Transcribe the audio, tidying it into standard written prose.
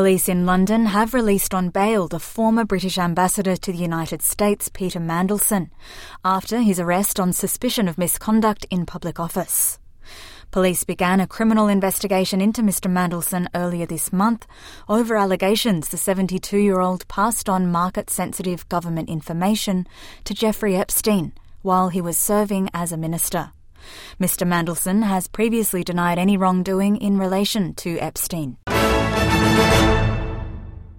Police in London have released on bail the former British ambassador to the United States, Peter Mandelson, after his arrest on suspicion of misconduct in public office. Police began a criminal investigation into Mr Mandelson earlier this month over allegations the 72-year-old passed on market-sensitive government information to Jeffrey Epstein while he was serving as a minister. Mr Mandelson has previously denied any wrongdoing in relation to Epstein.